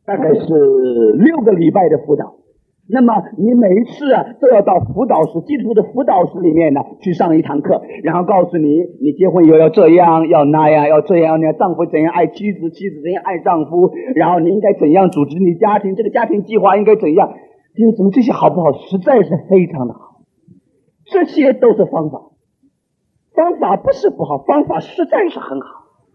大概是6个礼拜的辅导。那么你每一次都要到辅导室，基督徒的辅导室里面呢去上一堂课，然后告诉你，你结婚以后要这样要那样，要这样那样，丈夫怎样爱妻子，妻子怎样爱丈夫，然后你应该怎样组织你家庭，这个家庭计划应该怎样。弟兄姊妹，这些好不好？实在是非常的好，这些都是方法，方法不是不好，方法实在是很好。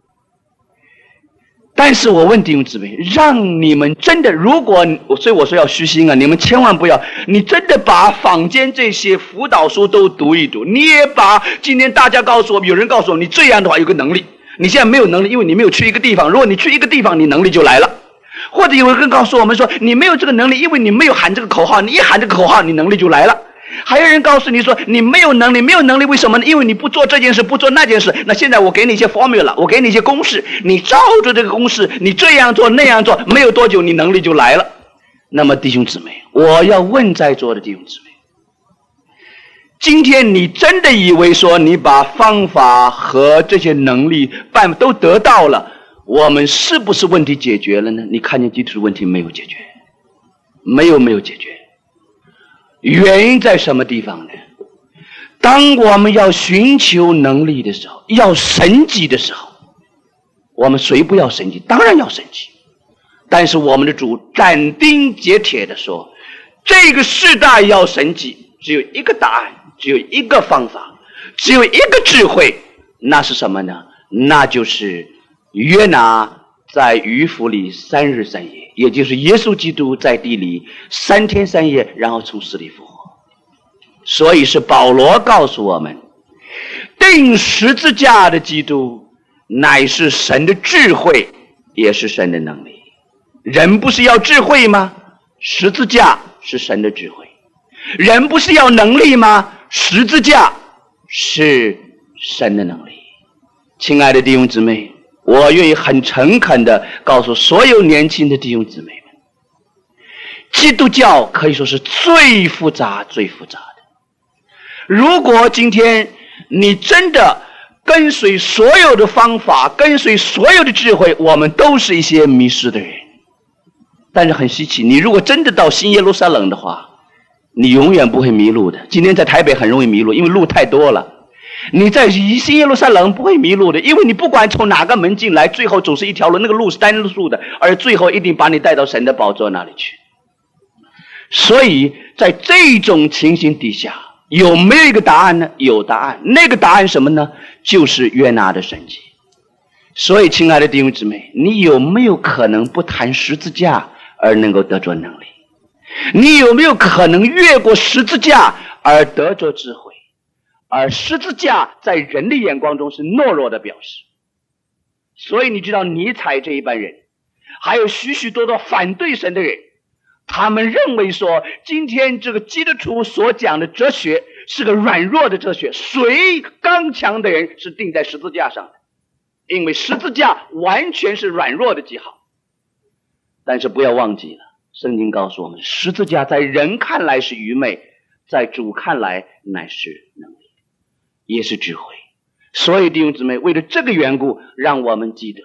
但是我问弟兄姊妹，让你们真的，如果所以我说要虚心你们千万不要，你真的把坊间这些辅导书都读一读，你也把今天大家告诉我，有人告诉我，你这样的话有个能力，你现在没有能力，因为你没有去一个地方，如果你去一个地方，你能力就来了。或者有人告诉我们说，你没有这个能力，因为你没有喊这个口号，你一喊这个口号，你能力就来了。还有人告诉你说，你没有能力，没有能力为什么呢？因为你不做这件事，不做那件事。那现在我给你一些 formula， 我给你一些公式，你照着这个公式，你这样做那样做，没有多久你能力就来了。那么弟兄姊妹，我要问在座的弟兄姊妹，今天你真的以为说你把方法和这些能力办法都得到了，我们是不是问题解决了呢？你看见基督的问题没有解决，没有解决。原因在什么地方呢？当我们要寻求能力的时候，要神迹的时候，我们谁不要神迹？当然要神迹。但是我们的主斩钉截铁地说，这个世代要神迹，只有一个答案，只有一个方法，只有一个智慧，那是什么呢？那就是约拿在鱼腹里3日3夜，也就是耶稣基督在地里3天3夜，然后从死里复活。所以是保罗告诉我们，钉十字架的基督乃是神的智慧，也是神的能力。人不是要智慧吗？十字架是神的智慧。人不是要能力吗？十字架是神的能力。亲爱的弟兄姊妹，我愿意很诚恳地告诉所有年轻的弟兄姊妹们，基督教可以说是最复杂的。如果今天你真的跟随所有的方法，跟随所有的智慧，我们都是一些迷失的人。但是很稀奇，你如果真的到新耶路撒冷的话，你永远不会迷路的。今天在台北很容易迷路，因为路太多了。你在新耶路撒冷不会迷路的，因为你不管从哪个门进来，最后总是一条路，那个路是单路的，而最后一定把你带到神的宝座那里去。所以在这种情形底下，有没有一个答案呢？有答案。那个答案什么呢？就是约拿的神迹。所以亲爱的弟兄姊妹，你有没有可能不谈十字架而能够得着能力？你有没有可能越过十字架而得着智慧？而十字架在人的眼光中是懦弱的表示。所以你知道尼采这一般人，还有许许多多反对神的人，他们认为说，今天这个基督徒所讲的哲学是个软弱的哲学，谁刚强的人是钉在十字架上的，因为十字架完全是软弱的记号。但是不要忘记了，圣经告诉我们，十字架在人看来是愚昧，在主看来乃是能力，也是智慧。所以弟兄姊妹，为了这个缘故，让我们记得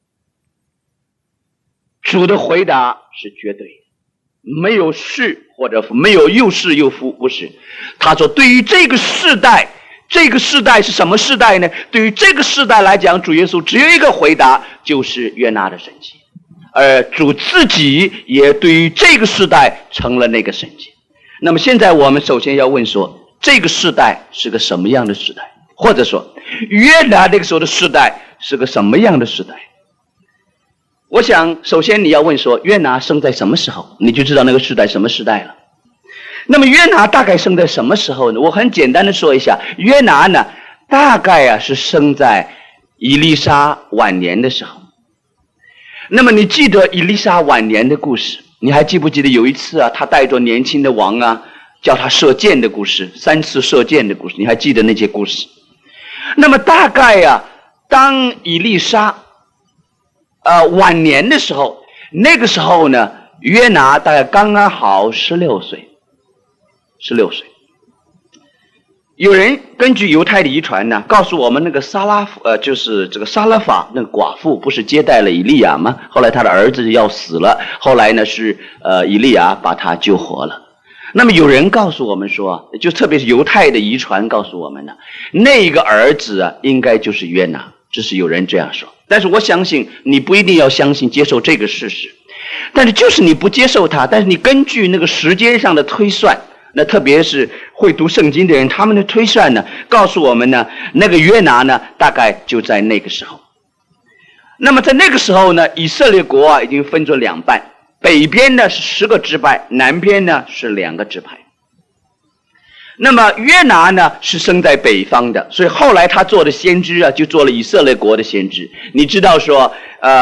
主的回答是绝对的，没有是或者没有又是又复，不是。他说对于这个世代，这个世代是什么世代呢？对于这个世代来讲，主耶稣只有一个回答，就是约拿的神迹。而主自己也对于这个世代成了那个神迹。那么现在我们首先要问说，这个世代是个什么样的时代？或者说约拿那个时候的时代是个什么样的时代？我想首先你要问说，约拿生在什么时候，你就知道那个时代什么时代了。那么约拿大概生在什么时候呢？我很简单的说一下，约拿呢大概是生在以利沙晚年的时候。那么你记得以利沙晚年的故事，你还记不记得有一次他带着年轻的王叫他射箭的故事，3次射箭的故事，你还记得那些故事？那么大概当以利沙晚年的时候，那个时候呢，约拿大概刚刚好16岁。 有人根据犹太的遗传呢，告诉我们那个就是这个撒拉法那个寡妇不是接待了以利亚吗？后来他的儿子要死了，后来呢是以利亚把他救活了。那么有人告诉我们说，就特别是犹太的遗传告诉我们呢，那个儿子啊应该就是约拿，这是有人这样说。但是我相信你不一定要相信接受这个事实，但是就是你不接受它，但是你根据那个时间上的推算，那特别是会读圣经的人，他们的推算呢告诉我们呢，那个约拿呢大概就在那个时候。那么在那个时候呢，以色列国啊已经分作两半，北边呢是10个支派，南边呢是2个支派。那么约拿呢是生在北方的，所以后来他做的先知啊，就做了以色列国的先知。你知道说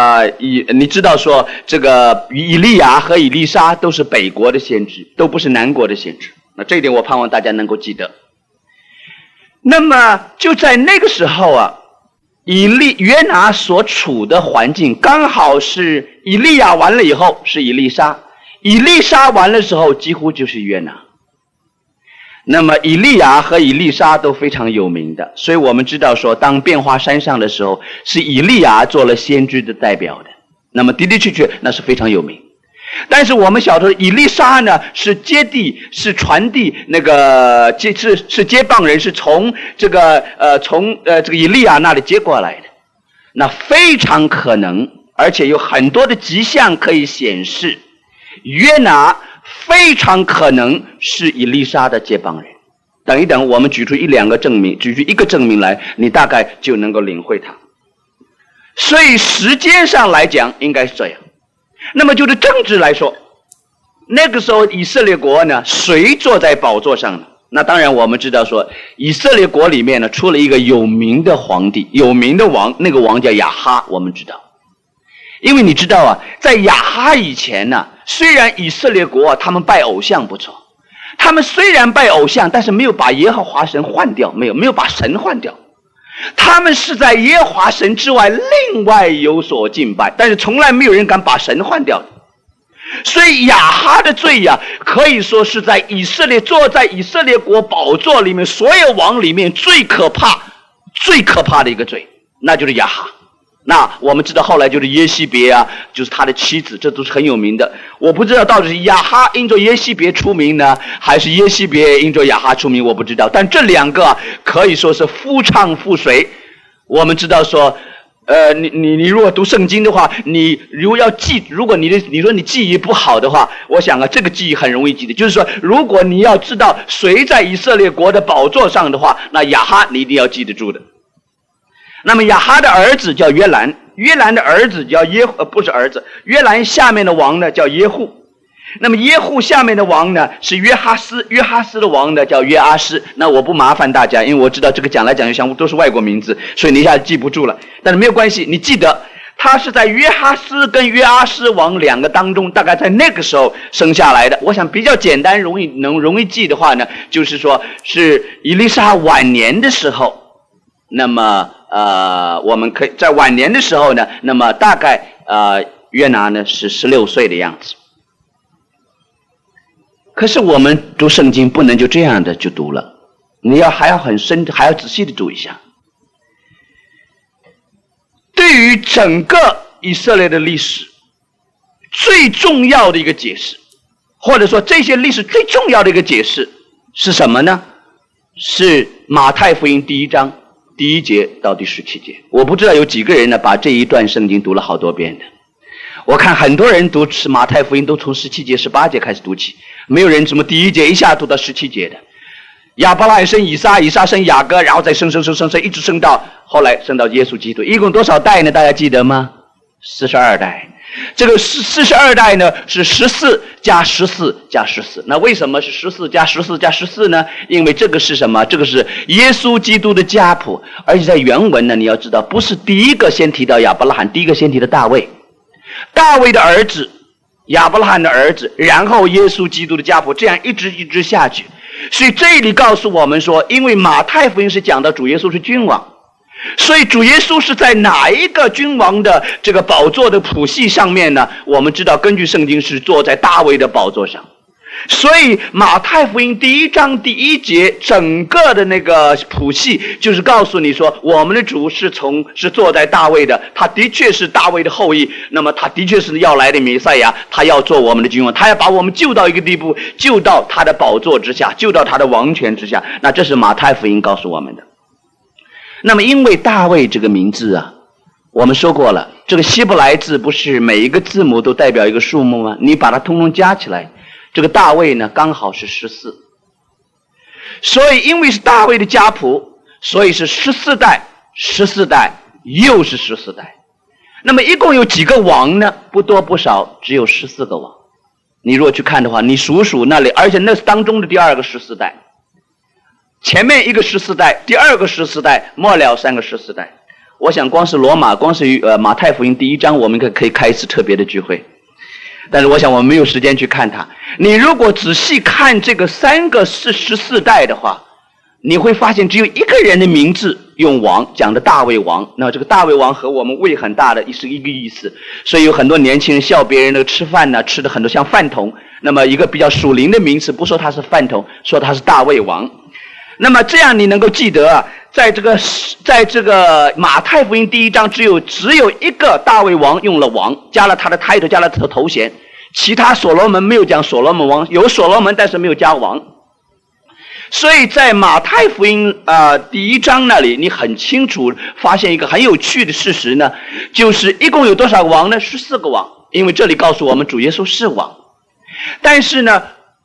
这个以利亚和以利沙都是北国的先知，都不是南国的先知。那这一点我盼望大家能够记得。那么就在那个时候啊，约拿所处的环境刚好是以利亚完了以后是以利沙，以利沙完了之后几乎就是约拿。那么以利亚和以利沙都非常有名的，所以我们知道说当变化山上的时候是以利亚做了先知的代表的，那么的确那是非常有名。但是我们晓得以利沙呢是传递那个是接棒人，是从这个以利亚那里接过来的。那非常可能，而且有很多的迹象可以显示约拿非常可能是以利沙的接棒人。等一等，我们举出一个证明来，你大概就能够领会它。所以时间上来讲应该是这样。那么就是政治来说，那个时候以色列国呢，谁坐在宝座上呢？那当然我们知道说以色列国里面呢出了一个有名的皇帝，有名的王，那个王叫亚哈，我们知道。因为你知道啊，在亚哈以前呢，虽然以色列国他们拜偶像不错，他们虽然拜偶像，但是没有把耶和华神换掉，没有把神换掉，他们是在耶和华神之外另外有所敬拜，但是从来没有人敢把神换掉的。所以亚哈的罪呀，可以说是在坐在以色列国宝座里面所有王里面最可怕的一个罪，那就是亚哈。那我们知道后来就是耶西别啊，就是他的妻子，这都是很有名的。我不知道到底是亚哈因着耶西别出名呢，还是耶西别因着亚哈出名，我不知道。但这两个可以说是夫唱妇随。我们知道说你如果读圣经的话，你如果你说你记忆不好的话，我想啊这个记忆很容易记得，就是说如果你要知道谁在以色列国的宝座上的话，那亚哈你一定要记得住的。那么亚哈的儿子叫约兰，约兰的儿子叫约兰下面的王呢叫耶户，那么耶户下面的王呢是约哈斯，约哈斯的王呢叫约阿施。那我不麻烦大家，因为我知道这个讲来讲去像都是外国名字，所以你一下子记不住了，但是没有关系，你记得他是在约哈斯跟约阿施王两个当中，大概在那个时候生下来的。我想比较简单容易记的话呢，就是说是以利沙晚年的时候，那么我们可以在晚年的时候呢，那么大概约拿呢是16岁的样子。可是我们读圣经不能就这样的就读了，还要很深，还要仔细的读一下。对于整个以色列的历史最重要的一个解释，或者说这些历史最重要的一个解释是什么呢？是马太福音第1章第1节到第17节。我不知道有几个人呢把这一段圣经读了好多遍的。我看很多人读马太福音都从17节18节开始读起，没有人什么第1节一下读到17节的。亚伯拉罕生以撒，以撒生雅各，然后再生一直生到后来生到耶稣基督。一共多少代呢？大家记得吗？42代。这个42代呢是14加14加14。那为什么是14加14加14呢？因为这个是什么？这个是耶稣基督的家谱，而且在原文呢，你要知道不是第一个先提到亚伯拉罕，第一个先提的大卫，大卫的儿子，亚伯拉罕的儿子，然后耶稣基督的家谱，这样一直下去。所以这里告诉我们说，因为马太福音是讲到主耶稣是君王，所以主耶稣是在哪一个君王的这个宝座的谱系上面呢？我们知道根据圣经是坐在大卫的宝座上。 所以马太福音第1章第1节整个的那个谱系就是告诉你说，我们的主是坐在大卫的，他的确是大卫的后裔，那么他的确是要来的弥赛亚，他要做我们的君王，他要把我们救到一个地步，救到他的宝座之下，救到他的王权之下。那这是马太福音告诉我们的。那么因为大卫这个名字啊，我们说过了，这个希伯来字不是每一个字母都代表一个数目吗？你把它通通加起来，这个大卫呢刚好是14，所以因为是大卫的家谱，所以是14代，14代又是14代。那么一共有几个王呢？不多不少，只有14个王。你如果去看的话，你数数那里，而且那是当中的第2个14代，前面一个14代，第2个14代，末了3个14代。我想光是马太福音第1章，我们可以开一次特别的聚会。但是我想我们没有时间去看它。你如果仔细看这个3个14代的话，你会发现只有一个人的名字用王，讲的大卫王。那这个大卫王和我们胃很大的是一个意思，所以有很多年轻人笑别人那个吃饭呢，吃的很多像饭桶。那么一个比较属灵的名词，不说他是饭桶，说他是大卫王。那么这样你能够记得啊，在这个马太福音第1章只有一个大卫王用了王，加了他的 title， 加了他的头衔，其他所罗门没有讲所罗门王，有所罗门但是没有加王。所以在马太福音第1章那里，你很清楚发现一个很有趣的事实呢，就是一共有多少个王呢？14个王，因为这里告诉我们主耶稣是王。但是呢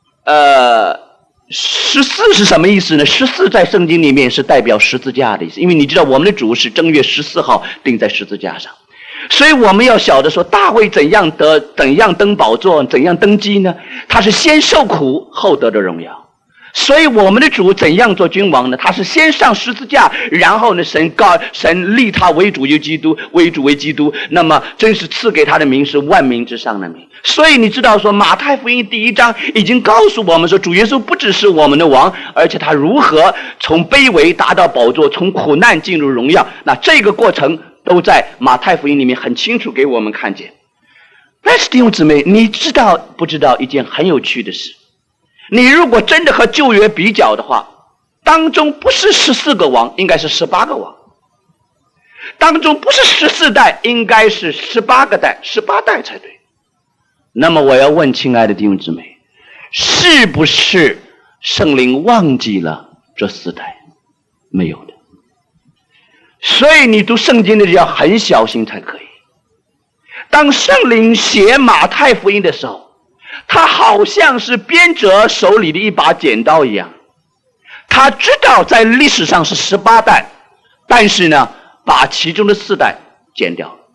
14是什么意思呢？14在圣经里面是代表十字架的意思，因为你知道我们的主是正月14号钉在十字架上，所以我们要晓得说大卫怎样登宝座，怎样登基呢？他是先受苦后得的荣耀。所以我们的主怎样做君王呢？他是先上十字架，然后呢神立他为主为基督，那么真是赐给他的名是万民之上的名。所以你知道说马太福音第1章已经告诉我们说，主耶稣不只是我们的王，而且他如何从卑微达到宝座，从苦难进入荣耀。那这个过程都在马太福音里面很清楚给我们看见。但是弟兄姊妹，你知道不知道一件很有趣的事？你如果真的和旧约比较的话，当中不是14个王，应该是18个王；当中不是14代，应该是18代才对。那么我要问亲爱的弟兄姊妹，是不是圣灵忘记了这4代？没有的。所以你读圣经的人要很小心才可以。当圣灵写马太福音的时候，他好像是编者手里的一把剪刀一样，他知道在历史上是18代，但是呢把其中的4代剪掉了。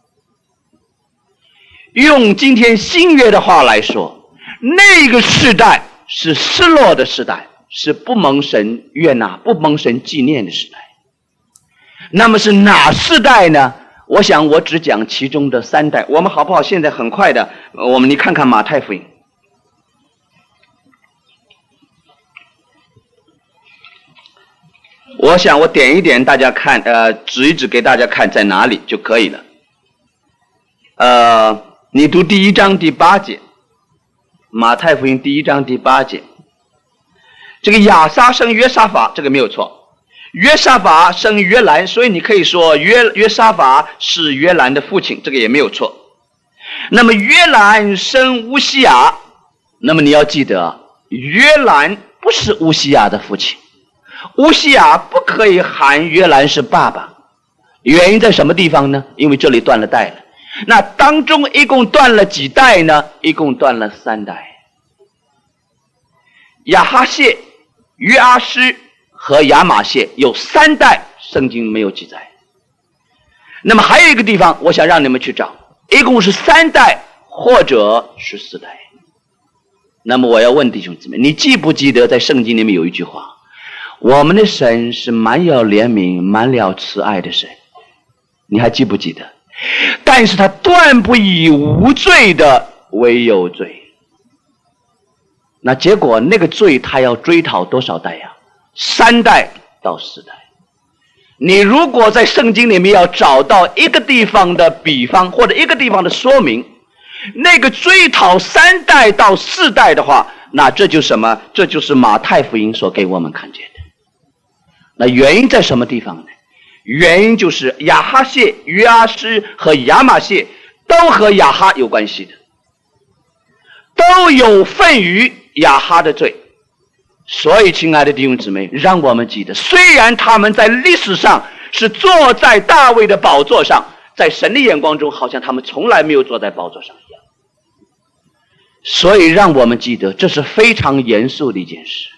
用今天新约的话来说，那个世代是失落的世代，是不蒙神悦纳、不蒙神纪念的时代。那么是哪4代呢？我想我只讲其中的3代。我们好不好现在很快的你看看马太福音。我想我点一点大家看，指一指给大家看在哪里就可以了。你读第1章第8节，马太福音第1章第8节，这个亚撒生约沙法，这个没有错。约沙法生约兰，所以你可以说约沙法是约兰的父亲，这个也没有错。那么约兰生乌西雅，那么你要记得，约兰不是乌西雅的父亲。乌西雅不可以喊约兰是爸爸，原因在什么地方呢？因为这里断了代了。那当中一共断了几代呢？一共断了3代。亚哈谢、约阿施和亚玛谢有3代，圣经没有记载。那么还有一个地方我想让你们去找，一共是3代或者是4代。那么我要问弟兄姊妹，你记不记得在圣经里面有一句话，我们的神是满有怜悯、满了慈爱的神，你还记不记得？但是他断不以无罪的为有罪。那结果那个罪他要追讨多少代呀？3代到4代。你如果在圣经里面要找到一个地方的比方或者一个地方的说明，那个追讨3代到4代的话， 那这就是什么？这就是马太福音所给我们看见的。那原因在什么地方呢？原因就是亚哈谢、约阿施和亚玛谢都和亚哈有关系的，都有份于亚哈的罪。所以亲爱的弟兄姊妹，让我们记得，虽然他们在历史上是坐在大卫的宝座上，在神的眼光中好像他们从来没有坐在宝座上一样。所以让我们记得，这是非常严肃的一件事。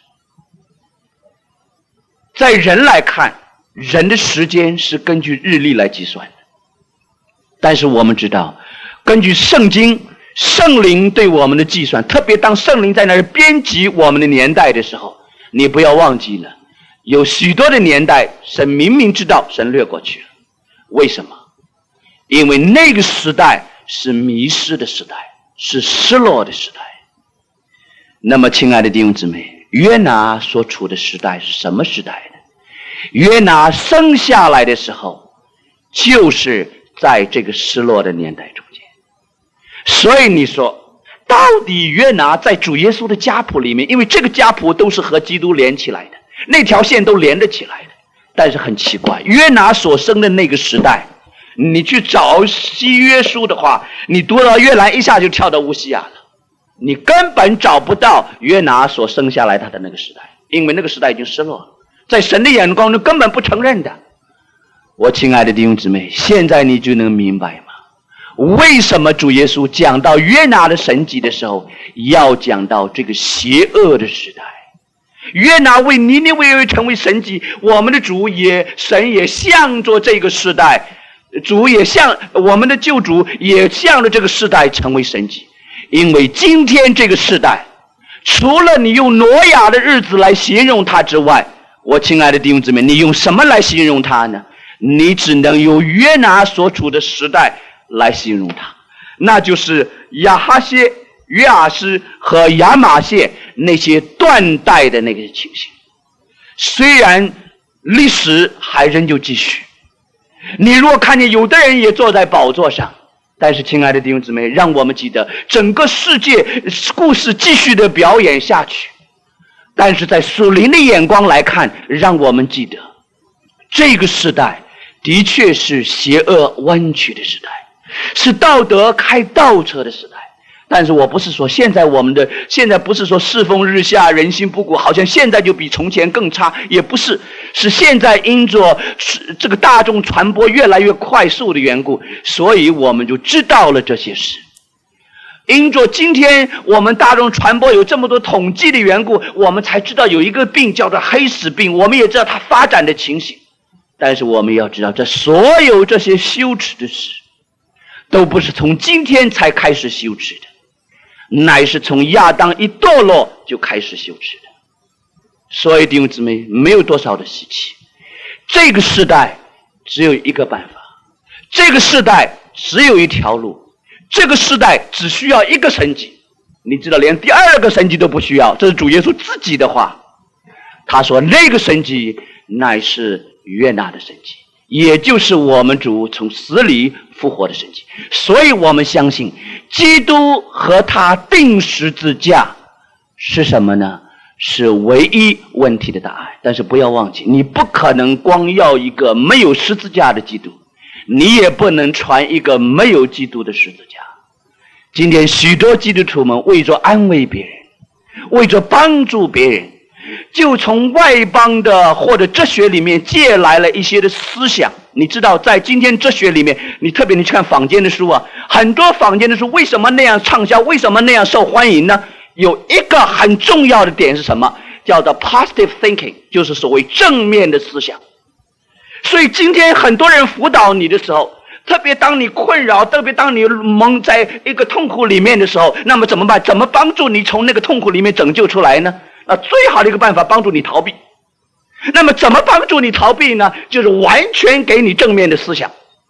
在人来看，人的时间是根据日历来计算的，但是我们知道，根据圣经圣灵对我们的计算，特别当圣灵在那儿编辑我们的年代的时候，你不要忘记了，有许多的年代神明明知道，神略过去了。为什么？因为那个时代是迷失的时代，是失落的时代。那么亲爱的弟兄姊妹，约拿所处的时代是什么时代呢？约拿生下来的时候，就是在这个失落的年代中间。所以你说，到底约拿在主耶稣的家谱里面，因为这个家谱都是和基督连起来的，那条线都连得起来的。但是很奇怪，约拿所生的那个时代，你去找西约书的话，你读到约拿一下就跳到乌西亚了，你根本找不到约拿所生下来他的那个时代，因为那个时代已经失落了，在神的眼光中根本不承认的。我亲爱的弟兄姊妹，现在你就能明白吗？为什么主耶稣讲到约拿的神迹的时候，要讲到这个邪恶的时代？约拿为尼尼微而成为神迹，我们的主神也向着这个时代，主也向我们的救主也向着这个时代成为神迹。因为今天这个时代，除了你用挪亚的日子来形容它之外，我亲爱的弟兄姊妹，你用什么来形容它呢？你只能用约拿所处的时代来形容它，那就是亚哈谢、约阿施和亚玛谢那些断代的那个情形。虽然历史还仍旧继续，你若看见有的人也坐在宝座上，但是亲爱的弟兄姊妹，让我们记得整个世界故事继续的表演下去。但是在属灵的眼光来看，让我们记得这个时代的确是邪恶弯曲的时代，是道德开倒车的时代。但是我不是说现在不是说世风日下，人心不古，好像现在就比从前更差，也不是，是现在因着这个大众传播越来越快速的缘故，所以我们就知道了这些事。因着今天我们大众传播有这么多统计的缘故，我们才知道有一个病叫做黑死病，我们也知道它发展的情形。但是我们要知道，这所有这些羞耻的事都不是从今天才开始羞耻的，乃是从亚当一堕落就开始羞耻的。所以弟兄姊妹，没有多少的稀奇，这个时代只有一个办法，这个时代只有一条路，这个时代只需要一个神迹。你知道，连第二个神迹都不需要，这是主耶稣自己的话。他说那个神迹乃是约拿的神迹，也就是我们主从死里复活的神迹。所以我们相信基督和他钉十字架是什么呢？是唯一问题的答案。但是不要忘记，你不可能光要一个没有十字架的基督，你也不能传一个没有基督的十字架。今天许多基督徒们为着安慰别人，为着帮助别人，就从外邦的或者哲学里面借来了一些的思想。你知道，在今天哲学里面，你特别你去看坊间的书啊，很多坊间的书为什么那样畅销，为什么那样受欢迎呢？有一个很重要的点是什么？叫做 positive thinking， 就是所谓正面的思想。所以今天很多人辅导你的时候，特别当你困扰，特别当你蒙在一个痛苦里面的时候，那么怎么办？怎么帮助你从那个痛苦里面拯救出来呢？那最好的一个办法，帮助你逃避。那么怎么帮助你逃避呢？就是完全给你正面的思想。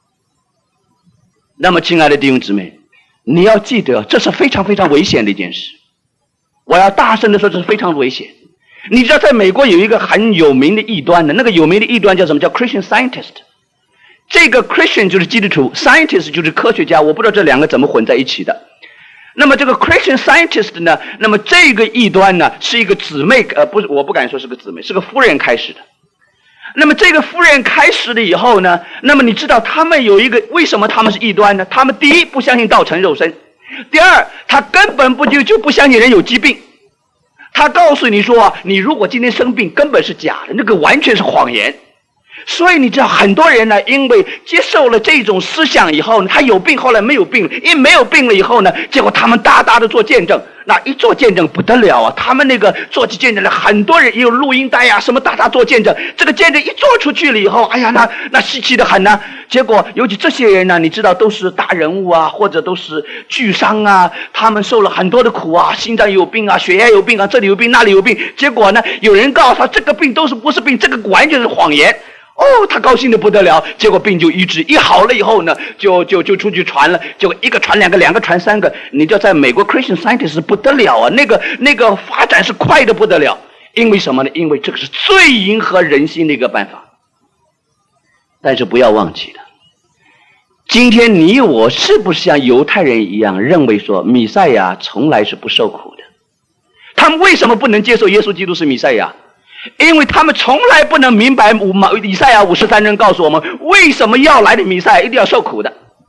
那么亲爱的弟兄姊妹，你要记得，这是非常非常危险的一件事。我要大声的说，这是非常危险。你知道在美国有一个很有名的异端的，那个有名的异端叫什么？叫 Christian Scientist。这个 Christian 就是基督徒， Scientist 就是科学家，我不知道这两个怎么混在一起的。 那么这个 Christian Scientist 呢，那么这个异端呢是一个姊妹，不是，我不敢说是个姊妹，是个夫人开始的。那么这个夫人开始了以后呢，那么你知道他们有一个，为什么他们是异端呢？他们第一不相信道成肉身，第二他根本就不相信人有疾病。他告诉你说，你如果今天生病根本是假的，那个完全是谎言。所以你知道很多人呢，因为接受了这种思想以后呢，他有病后来没有病了，因为没有病了以后呢，结果他们大大的做见证，那一做见证不得了啊！他们那个做起见证来，很多人也有录音带呀，什么大大做见证，这个见证一做出去了以后，哎呀，那稀奇的很呢。结果尤其这些人呢，你知道都是大人物啊，或者都是巨商啊，他们受了很多的苦啊，心脏有病啊，血压有病啊，这里有病那里有病，结果呢，有人告诉他这个病都是不是病，这个完全是谎言。哦，他高兴的不得了，结果病就医治，一好了以后呢，就出去传了，结果一个传两个，两个传三个，你就在美国 Christian Scientist 不得了啊，那个发展是快的不得了，因为什么呢？因为这个是最迎合人心的一个办法。但是不要忘记了，今天你我是不是像犹太人一样认为说弥赛亚从来是不受苦的？他们为什么不能接受耶稣基督是弥赛亚？因为他们从来不能明白以赛亚53章告诉我们为什么要来的弥赛亚一定要受苦的。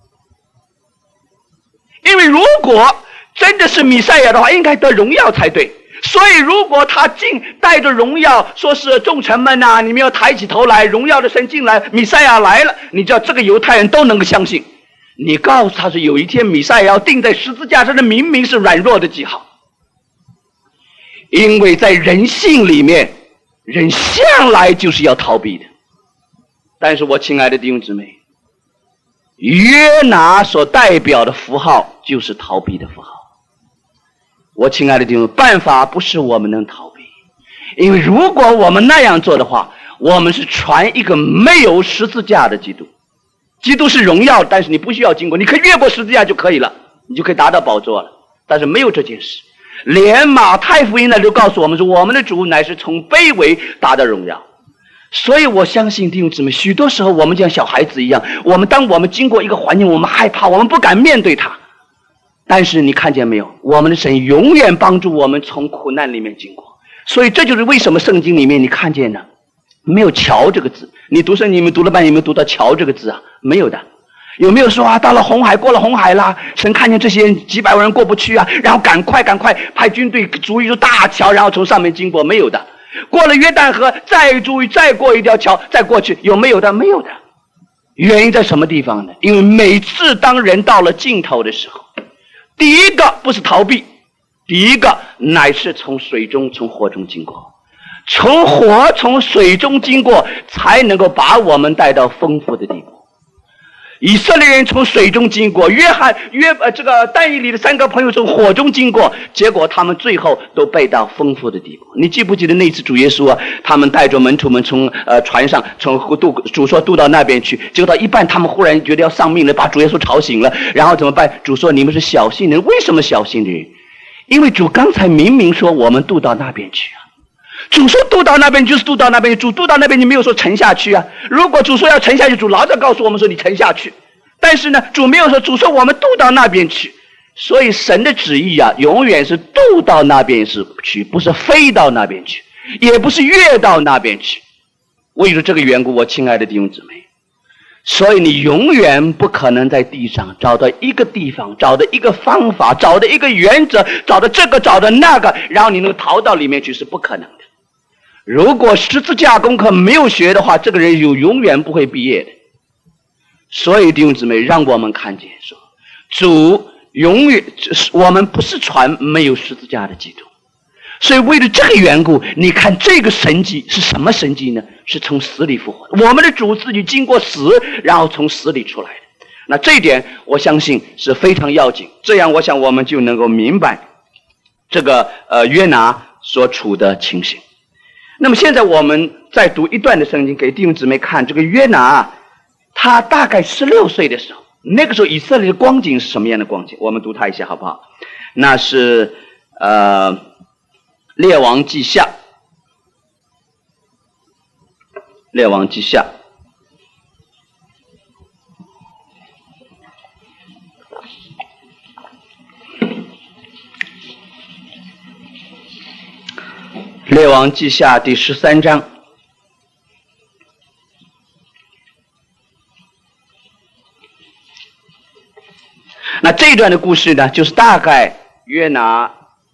因为如果真的是弥赛亚的话，应该得荣耀才对。所以如果他带着荣耀，说是众臣们啊，你们要抬起头来，荣耀的神进来，弥赛亚来了，你知道这个犹太人都能够相信。你告诉他是有一天弥赛亚要钉在十字架上的，明明是软弱的记号。因为在人性里面，人向来就是要逃避的。但是我亲爱的弟兄姊妹，约拿所代表的符号就是逃避的符号。我亲爱的弟兄，办法不是我们能逃避，因为如果我们那样做的话，我们是传一个没有十字架的基督。基督是荣耀，但是你不需要经过，你可以越过十字架就可以了，你就可以达到宝座了。但是没有这件事。连马太福音呢都告诉我们说，我们的主乃是从卑微达到荣耀。所以我相信弟兄姊妹，许多时候我们像小孩子一样，当我们经过一个环境，我们害怕，我们不敢面对它。但是你看见没有，我们的神永远帮助我们从苦难里面经过。所以这就是为什么圣经里面你看见呢，没有桥这个字。你读圣经，你们读了半天，有没有读到桥这个字啊？没有的。有没有说啊，到了红海，过了红海啦，神看见这些几百万人过不去啊，然后赶快派军队筑一座大桥，然后从上面经过？没有的。过了约旦河，再过一条桥，再过去，有没有的？没有的。原因在什么地方呢？因为每次当人到了尽头的时候，第一个不是逃避，第一个乃是从水中从火中经过，从水中经过，才能够把我们带到丰富的地步。以色列人从水中经过，但以理的3个朋友从火中经过，结果他们最后都被到丰富的地步。你记不记得那次主耶稣啊，他们带着门徒们从船上主说渡到那边去，结果到一半他们忽然觉得要丧命了，把主耶稣吵醒了，然后怎么办？主说你们是小信人。为什么小信人？因为主刚才明明说我们渡到那边去啊。主说渡到那边就是渡到那边，主渡到那边你没有说沉下去啊。如果主说要沉下去，主老早告诉我们说你沉下去。但是呢，主没有说，主说我们渡到那边去。所以神的旨意啊，永远是渡到那边去，不是飞到那边去，也不是跃到那边去。为了这个缘故，我亲爱的弟兄姊妹，所以你永远不可能在地上找到一个地方，找到一个方法，找到一个原则，找到这个找到那个，然后你能逃到里面去，是不可能的。如果十字架功课没有学的话，这个人永远不会毕业的。所以弟兄姊妹，让我们看见说，主永远，我们不是传没有十字架的基督。所以为了这个缘故，你看这个神迹是什么神迹呢？是从死里复活的。我们的主自己经过死，然后从死里出来的。那这一点我相信是非常要紧。这样我想我们就能够明白这个约拿所处的情形。那么现在我们再读一段的圣经给弟兄姊妹看。这个约拿他大概16岁的时候，那个时候以色列的光景是什么样的光景？我们读他一下好不好？那是列王记下，列王记下列王记下第13章。那这一段的故事呢，就是大概约拿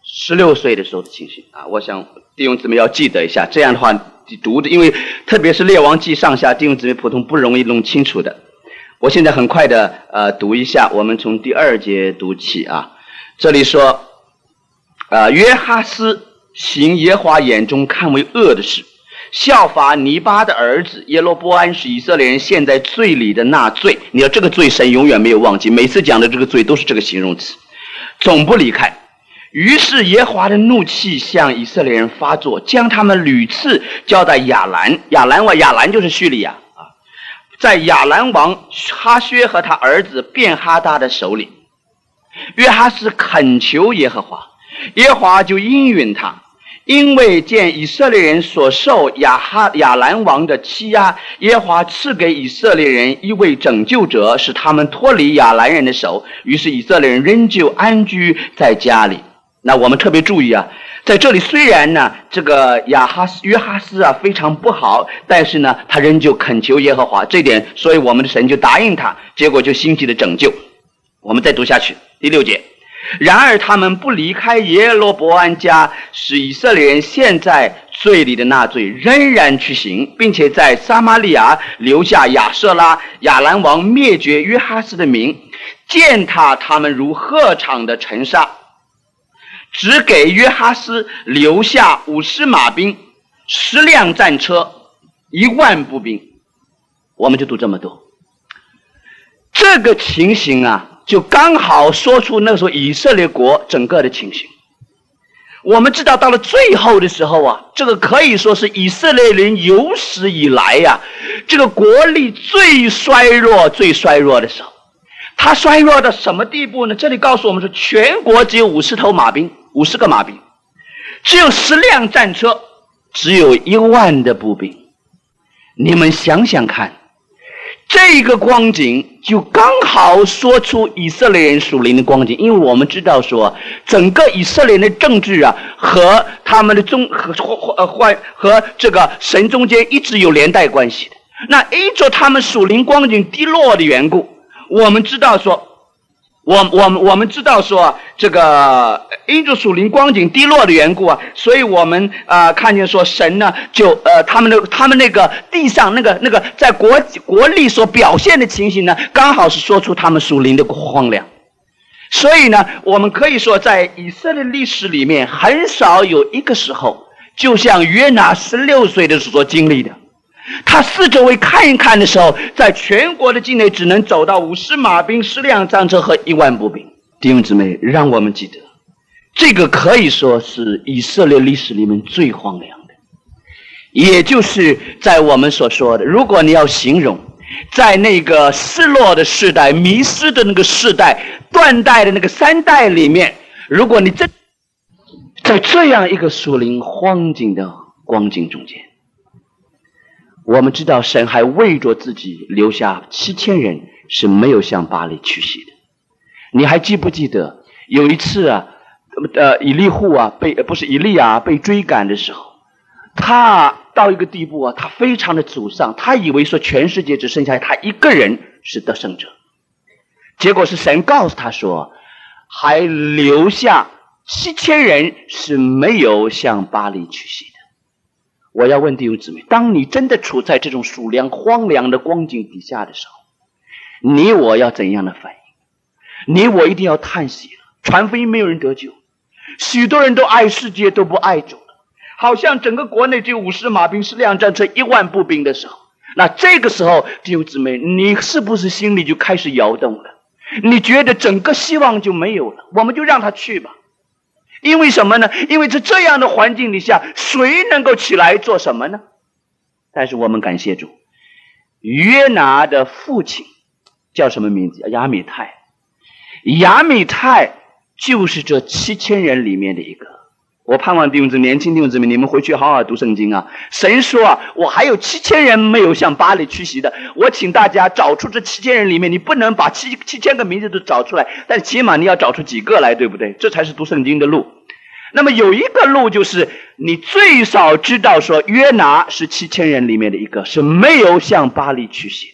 16岁的时候的情形啊。我想弟兄姊妹要记得一下，这样的话读的，因为特别是列王记上下，弟兄姊妹普通不容易弄清楚的。我现在很快的读一下，我们从第2节读起啊。这里说约哈斯行耶和华眼中看为恶的事，效法尼巴的儿子耶罗波安，使以色列人陷在罪里的那罪。你看这个罪神永远没有忘记，每次讲的这个罪都是这个形容词，总不离开。于是耶和华的怒气向以色列人发作，将他们屡次交在亚兰就是叙利亚啊，在亚兰王哈薛和他儿子便哈达的手里。约哈斯恳求耶和华，耶和华就应允他，因为见以色列人所受亚兰王的欺压，耶和华赐给以色列人一位拯救者，使他们脱离亚兰人的手。于是以色列人仍旧安居在家里。那我们特别注意啊，在这里虽然呢这个约哈斯啊非常不好，但是呢他仍旧恳求耶和华，这点所以我们的神就答应他，结果就兴起了拯救。我们再读下去第6节。然而他们不离开耶罗伯安家，使以色列人陷在罪里的那罪仍然去行，并且在撒玛利亚留下亚舍拉。亚兰王灭绝约哈斯的民，践踏他们如禾场的尘沙，只给约哈斯留下50马兵、10辆战车、1万步兵。我们就读这么多。这个情形啊，就刚好说出那时候以色列国整个的情形。我们知道到了最后的时候啊，这个可以说是以色列人有史以来呀，这个国力最衰弱的时候。它衰弱到什么地步呢？这里告诉我们说，全国只有50头马兵，50个马兵，只有10辆战车，只有1万的步兵。你们想想看，这个光景就刚好说出以色列人属灵的光景。因为我们知道说，整个以色列人的政治啊，和他们的和这个神中间一直有连带关系的。那因着他们属灵光景低落的缘故，我们知道说，我们知道说，这个因着属灵光景低落的缘故啊，所以我们看见说神呢，就他们那个地上那个在国力所表现的情形呢，刚好是说出他们属灵的荒凉。所以呢，我们可以说在以色列历史里面，很少有一个时候，就像约拿16岁的时候所经历的。他四周围看一看的时候，在全国的境内只能走到50马兵、10辆战车和1万步兵。弟兄姊妹，让我们记得，这个可以说是以色列历史里面最荒凉的，也就是在我们所说的，如果你要形容在那个失落的世代、迷失的那个世代、断代的那个3代里面，如果你在这样一个属灵荒景的光景中间，我们知道神还为着自己留下7000人是没有向巴黎屈膝的。你还记不记得有一次啊，以利亚被追赶的时候，他到一个地步啊，他非常的沮丧，他以为说全世界只剩下他一个人是得胜者，结果是神告诉他说，还留下7000人是没有向巴黎屈膝的。我要问弟兄姊妹，当你真的处在这种属灵荒凉的光景底下的时候，你我要怎样的反应？你我一定要叹息了，传福音没有人得救，许多人都爱世界都不爱主了，好像整个国内只有50马兵、10辆战车、1万步兵的时候，那这个时候弟兄姊妹，你是不是心里就开始摇动了？你觉得整个希望就没有了，我们就让他去吧。因为什么呢？因为在这样的环境底下，谁能够起来做什么呢？但是我们感谢主，约拿的父亲叫什么名字？亚米太。亚米太就是这7000人里面的一个。我盼望弟兄姊妹，年轻弟兄姊妹，你们回去好好读圣经啊。神说啊，我还有7000人没有向巴黎屈膝的。我请大家找出这7000人里面，你不能把7000个名字都找出来，但起码你要找出几个来，对不对？这才是读圣经的路。 那么有一个路，就是你最少知道说约拿是7000人里面的一个，是没有向巴力屈膝的。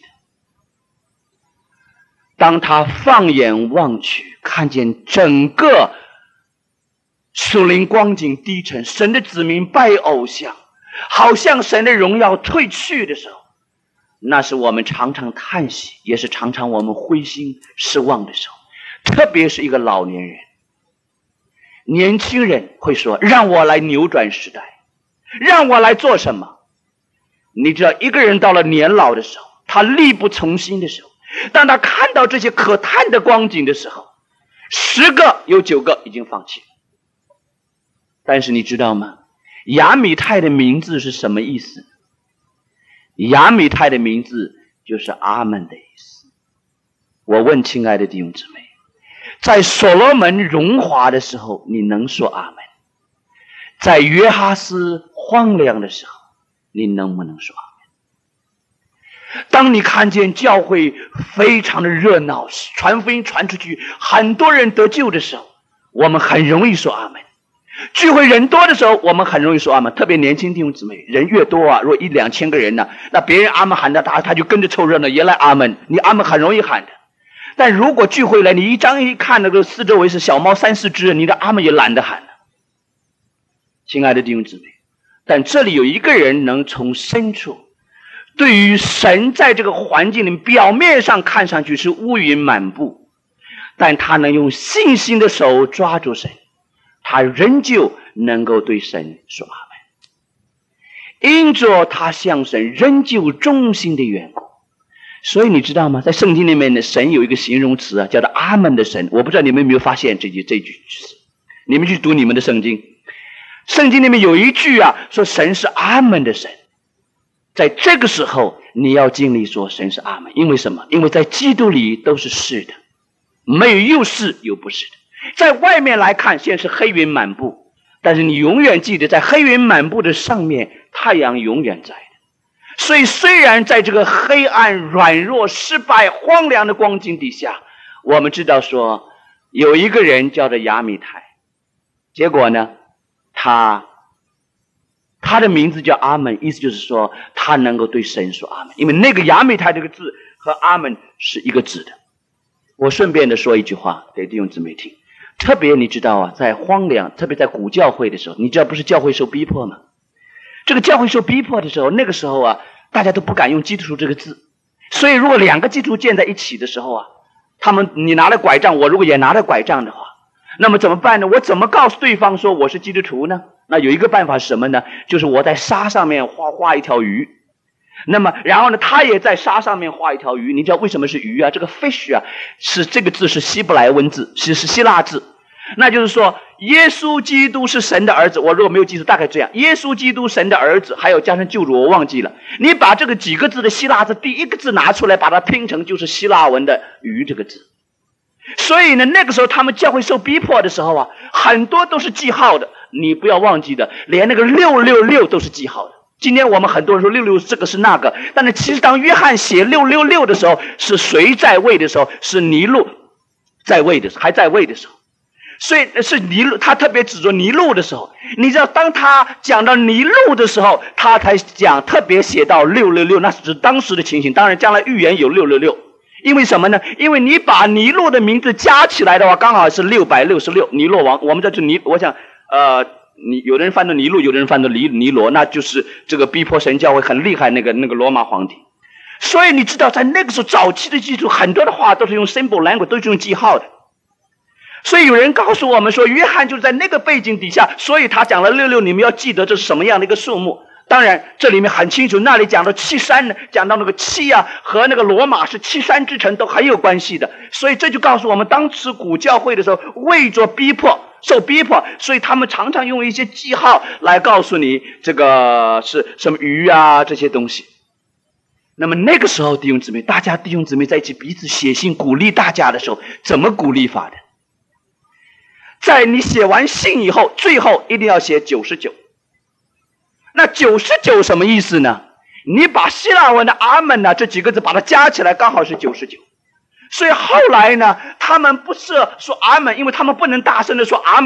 当他放眼望去，看见整个属灵光景低沉，神的子民拜偶像，好像神的荣耀退去的时候，那是我们常常叹息，也是常常我们灰心失望的时候。特别是一个老年人，年轻人会说，让我来扭转时代，让我来做什么？你知道，一个人到了年老的时候，他力不从心的时候，当他看到这些可叹的光景的时候，10个有9个已经放弃了。但是你知道吗？亚米太的名字是什么意思？亚米太的名字就是阿们的意思。我问亲爱的弟兄姊妹，在所罗门荣华的时候，你能说阿们？在约哈斯荒凉的时候，你能不能说阿们？当你看见教会非常的热闹，传福音传出去，很多人得救的时候，我们很容易说阿们。聚会人多的时候，我们很容易说阿们。特别年轻弟兄姊妹，人越多啊，如果1、2千个人呢，那别人阿们喊的，他就跟着凑热闹，也来阿们。你阿们很容易喊的。但如果聚会来，你一张一看，那个四周围是小猫3、4只，你的阿们也懒得喊了。亲爱的弟兄姊妹，但这里有一个人能从深处，对于神在这个环境里表面上看上去是乌云满布，但他能用信心的手抓住神，他仍旧能够对神说阿们，因着他向神仍旧忠心的缘故。所以你知道吗？在圣经里面的神有一个形容词啊，叫做阿们的神。我不知道你们有没有发现这句词，你们去读你们的圣经，圣经里面有一句啊，说神是阿们的神。在这个时候你要经历说神是阿们，因为什么？因为在基督里都是是的，没有又是又不是的。在外面来看，现在是黑云满布，但是你永远记得，在黑云满布的上面，太阳永远在的。所以虽然在这个黑暗、软弱、失败、荒凉的光景底下，我们知道说有一个人叫做亚米太，结果呢，他的名字叫阿们，意思就是说他能够对神说阿们，因为那个亚米太这个字和阿们是一个字的。我顺便的说一句话给弟兄姊妹听，特别你知道啊，在荒凉，特别在古教会的时候，你知道不是教会受逼迫吗？这个教会受逼迫的时候，那个时候啊，大家都不敢用基督徒这个字，所以如果2个基督徒建在一起的时候啊，你拿了拐杖，我如果也拿了拐杖的话，那么怎么办呢？我怎么告诉对方说我是基督徒呢？那有一个办法是什么呢？就是我在沙上面画一条鱼，那么然后呢，他也在沙上面画一条鱼。你知道为什么是鱼啊？这个 fish 啊，是这个字是希伯来文字，是希腊字，那就是说耶稣基督是神的儿子。我如果没有记错，大概这样，耶稣基督神的儿子，还有加上救主，我忘记了。你把这个几个字的希腊字第一个字拿出来，把它拼成就是希腊文的鱼这个字。所以呢，那个时候他们教会受逼迫的时候啊，很多都是记号的，你不要忘记的，连那个666都是记号的。今天我们很多人说66这个是那个，但是其实当约翰写666的时候，是谁在位的时候？是尼禄在位的时候，还在位的时候。所以是尼禄，他特别指着尼禄的时候，你知道当他讲到尼禄的时候，他才讲特别写到666，那是指当时的情形。当然将来预言有666，因为什么呢？因为你把尼禄的名字加起来的话，刚好是666，尼禄王。我们这就我想有的人翻作尼禄，有的人翻作尼罗，那就是这个逼迫神教会很厉害那个罗马皇帝。所以你知道在那个时候早期的记住很多的话都是用 symbol language， 都是用记号的。所以有人告诉我们说，约翰就是在那个背景底下，所以他讲了66，你们要记得这是什么样的一个数目。当然这里面很清楚，那里讲到7山呢，讲到那个7啊，和那个罗马是7山之城都很有关系的。所以这就告诉我们，当时古教会的时候为着逼迫受逼迫，所以他们常常用一些记号来告诉你这个是什么鱼啊这些东西。那么那个时候弟兄姊妹，大家弟兄姊妹在一起彼此写信鼓励大家的时候，怎么鼓励法的？在你写完信以后，最后一定要写99。那99什么意思呢？你把希腊文的阿们呢这几个字把它加起来，刚好是99。所以后来呢，他们不是说阿们，因为他们不能大声的说阿们，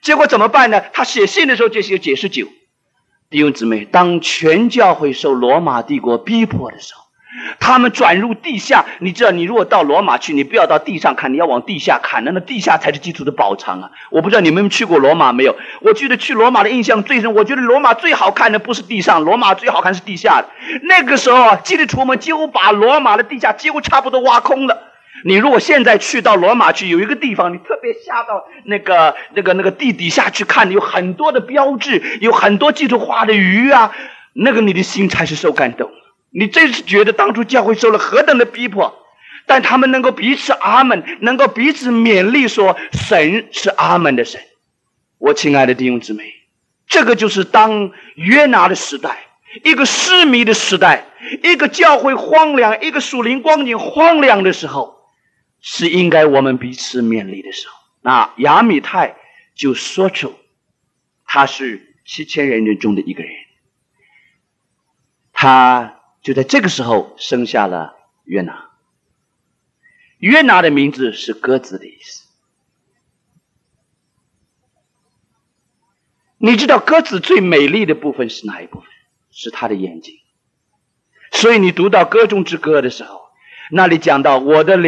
结果怎么办呢？他写信的时候就写解释9。弟兄姊妹，当全教会受罗马帝国逼迫的时候，他们转入地下。你知道，你如果到罗马去，你不要到地上看，你要往地下看，那地下才是基督的宝藏啊！我不知道你们去过罗马没有？我记得去罗马的印象最深，我觉得罗马最好看的不是地上，罗马最好看是地下的。那个时候啊，基督徒们几乎把罗马的地下几乎差不多挖空了。你如果现在去到罗马去，有一个地方，你特别下到那个地底下去看，有很多的标志，有很多基督画的鱼啊，那个你的心才是受感动。你真是觉得当初教会受了何等的逼迫，但他们能够彼此阿们，能够彼此勉励，说神是阿们的神。我亲爱的弟兄姊妹，这个就是当约拿的时代，一个失迷的时代，一个教会荒凉，一个属灵光景荒凉的时候，是应该我们彼此勉励的时候。那亚米太就说出他是7000人中的一个人，他就在这个时候生下了约拿。约拿的名字是鸽子的意思。你知道鸽子最美丽的部分是哪一部分？是它的眼睛。所以你读到歌中之歌的时候，那里讲到我的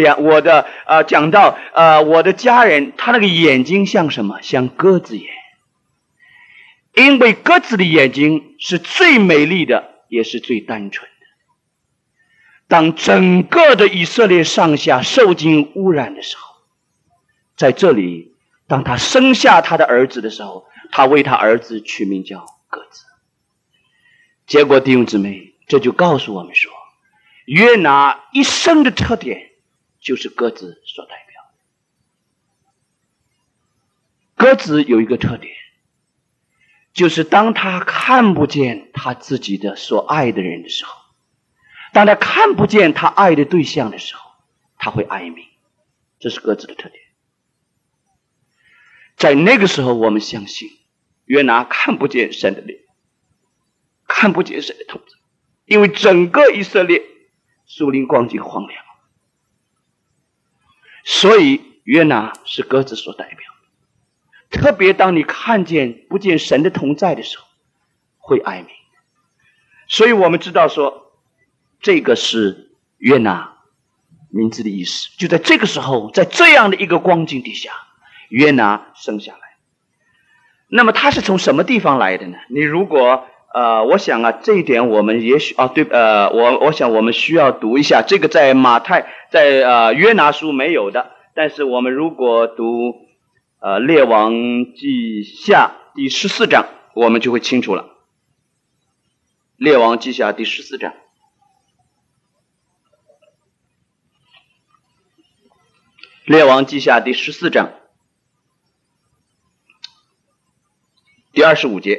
家人，他那个眼睛像什么？像鸽子眼。因为鸽子的眼睛是最美丽的，也是最单纯的。当整个的以色列上下受尽污染的时候，在这里，当他生下他的儿子的时候，他为他儿子取名叫鸽子。结果弟兄姊妹，这就告诉我们说，约拿一生的特点就是鸽子所代表。鸽子有一个特点，就是当他看不见他自己的所爱的人的时候，当他看不见他爱的对象的时候，他会哀鸣。这是鸽子的特点。在那个时候，我们相信约拿看不见神的脸，看不见神的同在，因为整个以色列属灵光景荒凉，所以约拿是鸽子所代表的。特别当你看见不见神的同在的时候，会哀鸣。所以我们知道说，这个是约拿名字的意思。就在这个时候，在这样的一个光景底下，约拿生下来。那么他是从什么地方来的呢？你如果我想啊，这一点我们也许我想我们需要读一下，这个在在约拿书没有的，但是我们如果读列王记下第14章，我们就会清楚了。列王记下第14章，列王记下第14章第25节。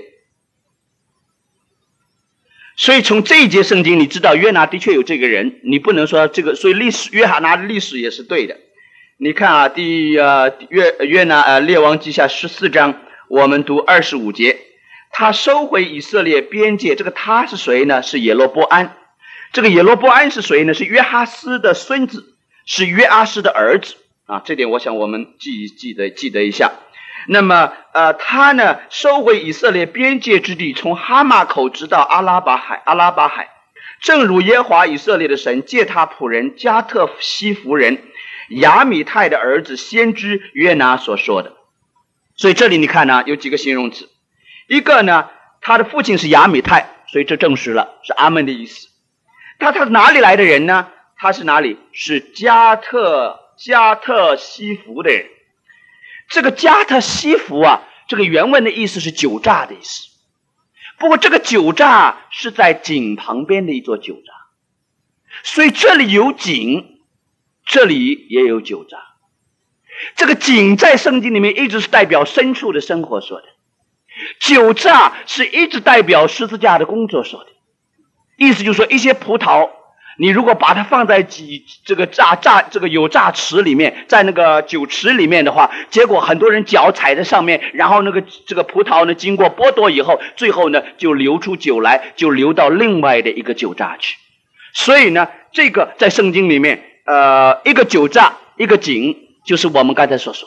所以从这一节圣经，你知道约拿的确有这个人，你不能说这个，所以约拿的历史也是对的。你看啊，约拿列王记下14章，我们读25节，他收回以色列边界。这个他是谁呢？是耶罗波安。这个耶罗波安是谁呢？是约哈斯的孙子，是约阿施的儿子啊。这点我想我们记得一下。那么他呢收回以色列边界之地，从哈马口直到阿拉巴海，正如耶和华以色列的神借他仆人加特西弗人亚米太的儿子先知约拿所说的。所以这里你看呢，有几个形容词。一个呢，他的父亲是亚米太，所以这证实了是阿们的意思。他是哪里来的人呢？他是哪里？是加特西弗的人。这个加特西弗啊，这个原文的意思是酒榨的意思。不过这个酒榨是在井旁边的一座酒榨，所以这里有井，这里也有酒榨。这个井在圣经里面一直是代表牲畜的生活说的，酒榨是一直代表十字架的工作说的。意思就是说，一些葡萄你如果把它放在这个有榨池里面，在那个酒池里面的话，结果很多人脚踩在上面，然后这个葡萄呢经过剥夺以后，最后呢就流出酒来，就流到另外的一个酒榨去。所以呢，这个在圣经里面一个酒榨一个井，就是我们刚才所说的。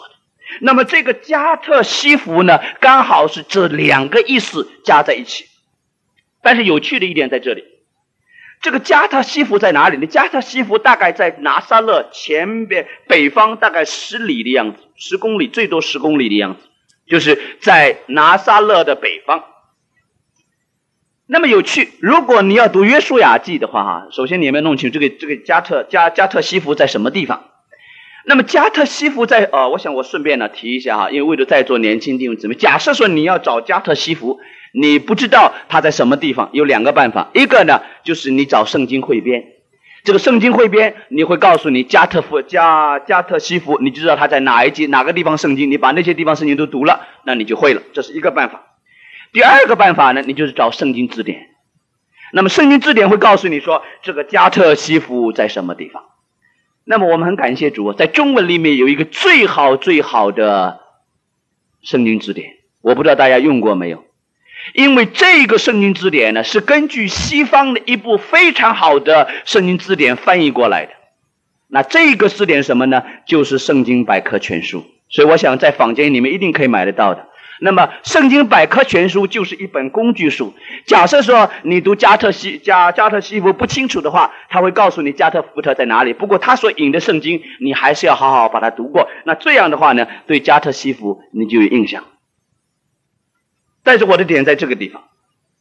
那么这个加特西弗呢，刚好是这两个意思加在一起。但是有趣的一点在这里，这个加特西弗在哪里呢？加特西弗大概在拿撒勒前边北方大概10里的样子，10公里，最多10公里的样子，就是在拿撒勒的北方。那么有趣，如果你要读约书亚记的话，首先你们弄清这个加特西弗在什么地方。那么加特西弗在我想我顺便呢提一下因为为了在座年轻弟兄姊妹，假设说你要找加特西弗，你不知道他在什么地方，有2个办法。一个呢就是你找圣经汇编，这个圣经汇编你会告诉你加特西弗，你就知道他在哪一节哪个地方圣经，你把那些地方圣经都读了，那你就会了，这是一个办法。第二个办法呢，你就是找圣经字典。那么圣经字典会告诉你说这个加特西弗在什么地方。那么我们很感谢主，在中文里面有一个最好的圣经字典，我不知道大家用过没有。因为这个圣经字典呢是根据西方的一部非常好的圣经字典翻译过来的。那这个字典什么呢？就是圣经百科全书，所以我想在坊间你们一定可以买得到的。那么圣经百科全书就是一本工具书，假设说你读加特西弗不清楚的话，他会告诉你加特福特在哪里，不过他所引的圣经你还是要好好把它读过，那这样的话呢，对加特西弗你就有印象。但是我的点在这个地方，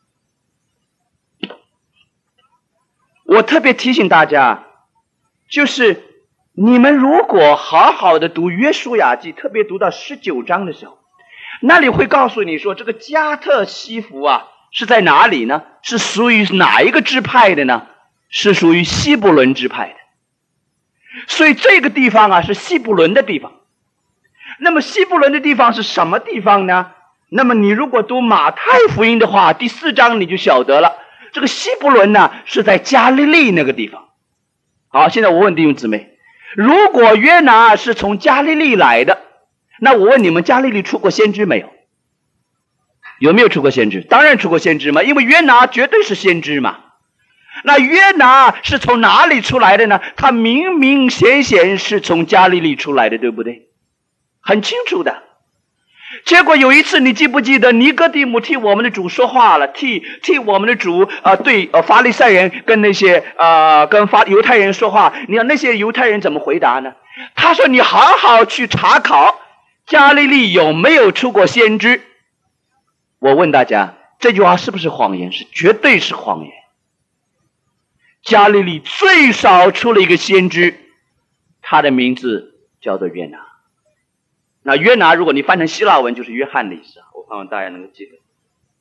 我特别提醒大家，就是你们如果好好的读约书亚记，特别读到19章的时候，那里会告诉你说这个加特西弗是在哪里呢？是属于哪一个支派的呢？是属于西布伦支派的。所以这个地方是西布伦的地方。那么西布伦的地方是什么地方呢？那么你如果读马太福音的话，第4章你就晓得了，这个西布伦呢是在加利利那个地方。好，现在我问弟兄姊妹，如果约拿是从加利利来的，那我问你们，加利利出过先知没有？有没有出过先知？当然出过先知嘛，因为约拿绝对是先知嘛。那约拿是从哪里出来的呢？他明明显显是从加利利出来的，对不对？很清楚的。结果有一次，你记不记得尼哥底母替我们的主说话了？替我们的主对法利赛人跟那些跟犹太人说话。你看那些犹太人怎么回答呢？他说：“你好好去查考加利利有没有出过先知。”我问大家，这句话是不是谎言？是绝对是谎言。加利利最少出了一个先知，他的名字叫做约拿。那约拿如果你翻成希腊文就是约翰的意思，我盼望大家能够记得。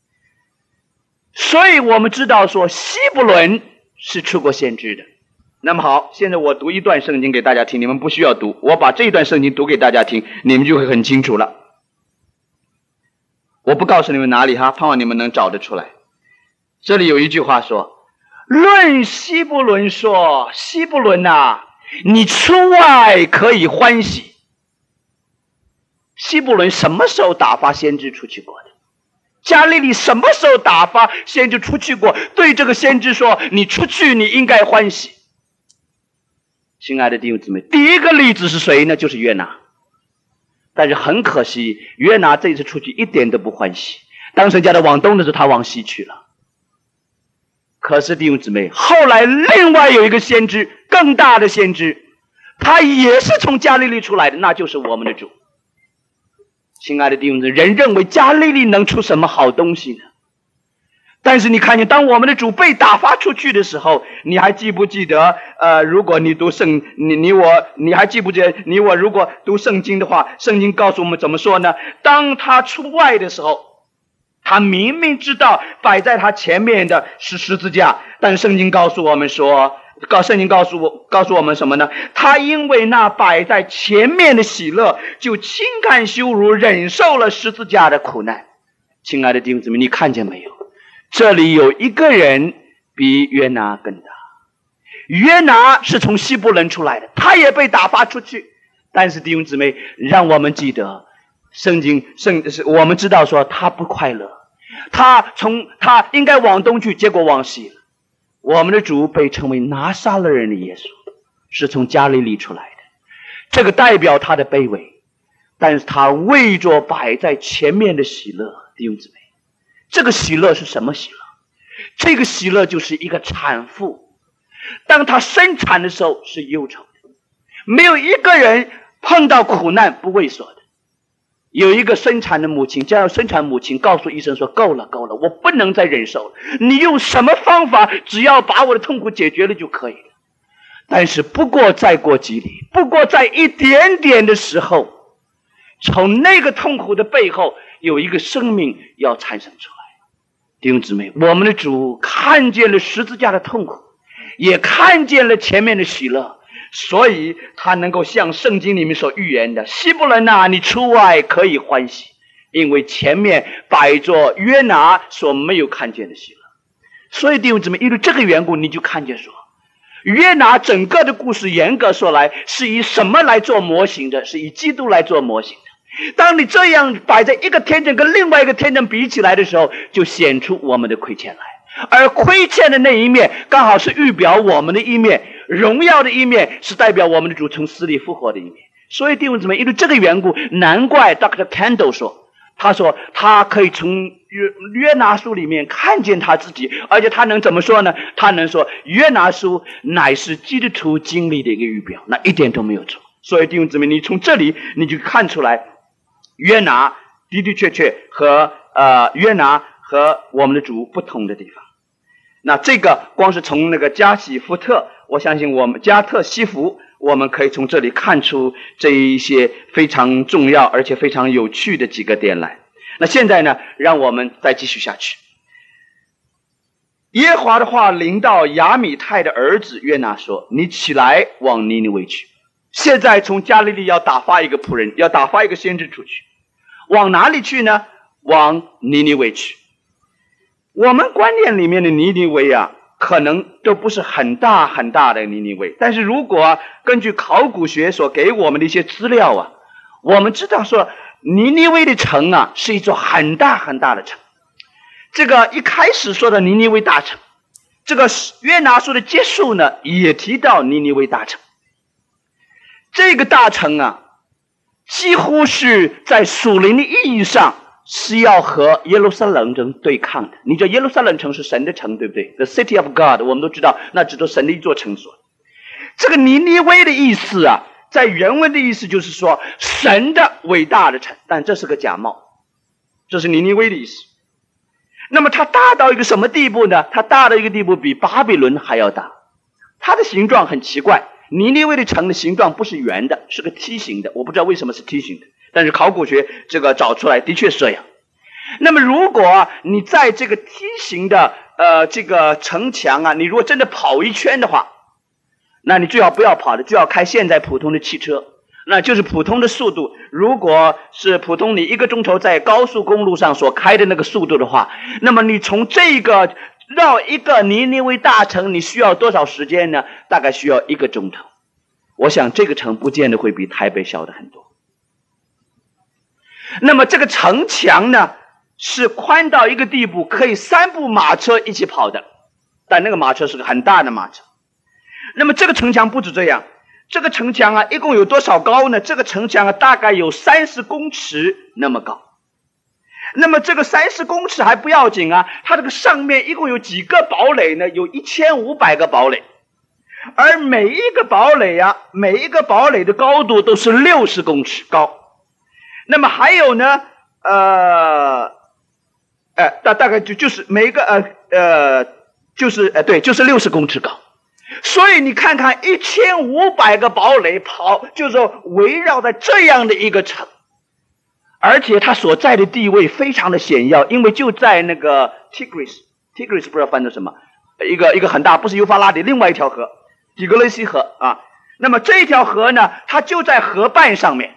所以我们知道说西布伦是出过先知的。那么好，现在我读一段圣经给大家听，你们不需要读，我把这一段圣经读给大家听，你们就会很清楚了。我不告诉你们哪里盼望你们能找得出来。这里有一句话说，论西布伦说，西布伦你出外可以欢喜。西布伦什么时候打发先知出去过的？加利利什么时候打发先知出去过？对这个先知说，你出去你应该欢喜。亲爱的弟兄姊妹，第一个例子是谁呢？就是约拿。但是很可惜，约拿这次出去一点都不欢喜。当神叫他往东的时候，他往西去了。可是弟兄姊妹，后来另外有一个先知，更大的先知，他也是从加利利出来的，那就是我们的主。亲爱的弟兄姊妹，人认为加利利能出什么好东西呢？但是你看见当我们的主被打发出去的时候，你还记不记得如果你读你还记不记得你我如果读圣经的话，圣经告诉我们怎么说呢？当他出外的时候，他明明知道摆在他前面的是十字架，但圣经告诉我们说，圣经告诉我们什么呢？他因为那摆在前面的喜乐，就轻看羞辱，忍受了十字架的苦难。亲爱的弟兄姊妹，你看见没有？这里有一个人比约拿更大。约拿是从西布伦出来的，他也被打发出去。但是弟兄姊妹，让我们记得我们知道说他不快乐，他应该往东去，结果往西了。我们的主被称为拿撒勒人的耶稣，是从加利利出来的，这个代表他的卑微。 但是他为着摆在前面的喜乐，弟兄姊妹，这个喜乐是什么喜乐？这个喜乐就是一个产妇，当她生产的时候是忧愁的，没有一个人碰到苦难不畏缩的。有一个生产的母亲，将要生产母亲告诉医生说，够了，我不能再忍受了，你用什么方法，只要把我的痛苦解决了就可以了。但是不过再过几里，不过在一点点的时候，从那个痛苦的背后有一个生命要产生出来。弟兄姊妹，我们的主看见了十字架的痛苦，也看见了前面的喜乐，所以他能够像圣经里面所预言的，希伯伦啊，你出外可以欢喜，因为前面摆着约拿所没有看见的喜乐。所以弟兄姊妹，因为这个缘故，你就看见说，约拿整个的故事严格说来是以什么来做模型的？是以基督来做模型的。当你这样摆在一个天真跟另外一个天真比起来的时候，就显出我们的亏欠来。而亏欠的那一面刚好是预表我们的一面，荣耀的一面是代表我们的主从死里复活的一面。所以弟兄姊妹，因为这个缘故，难怪 Dr. Kendall 说，他说他可以从约拿书里面看见他自己，而且他能怎么说呢？他能说约拿书乃是基督徒经历的一个预表，那一点都没有错。所以弟兄姊妹，你从这里你就看出来，约拿的的确确和约拿和我们的主不同的地方。那这个光是从那个加喜福特，我相信我们加特西弗，我们可以从这里看出这一些非常重要而且非常有趣的几个点来。那现在呢，让我们再继续下去。耶和华的话临到亚米太的儿子约拿说，你起来往尼尼微去。现在从加利利要打发一个仆人，要打发一个先知出去，往哪里去呢？往尼尼微去。我们观念里面的尼尼微啊，可能都不是很大很大的尼尼微，但是如果根据考古学所给我们的一些资料啊，我们知道说尼尼微的城啊是一座很大很大的城。这个一开始说的尼尼微大城，这个约拿书的结束呢也提到尼尼微大城。这个大城啊，几乎是在属灵的意义上是要和耶路撒冷城对抗的。你知道耶路撒冷城是神的城，对不对？ The city of God， 我们都知道，那指着神的一座城所。这个尼尼微的意思啊，在原文的意思就是说神的伟大的城，但这是个假冒，这是尼尼微的意思。那么它大到一个什么地步呢？它大到一个地步比巴比伦还要大。它的形状很奇怪，尼尼微的城的形状不是圆的，是个梯形的，我不知道为什么是梯形的，但是考古学这个找出来的确是这样。那么如果你在这个梯形的这个城墙啊，你如果真的跑一圈的话，那你最好不要跑的，就要开现在普通的汽车，那就是普通的速度。如果是普通你1个钟头在高速公路上所开的那个速度的话，那么你从这个绕一个尼尼微大城你需要多少时间呢？大概需要1个钟头。我想这个城不见得会比台北小的很多。那么这个城墙呢是宽到一个地步可以3部马车一起跑的，但那个马车是个很大的马车。那么这个城墙不止这样，这个城墙啊一共有多少高呢？这个城墙啊大概有30公尺那么高。那么这个30公尺还不要紧啊，它这个上面一共有几个堡垒呢？有1500个堡垒，而每一个堡垒啊，每一个堡垒的高度都是60公尺高。那么还有呢大概就是每一个就是60公尺高。所以你看看1500个堡垒跑，就是围绕在这样的一个城，而且它所在的地位非常的显要，因为就在那个 Tigris 不知道翻成什么，一个很大，不是幼发拉底，另外一条河底格雷西河啊。那么这条河呢，它就在河畔上面，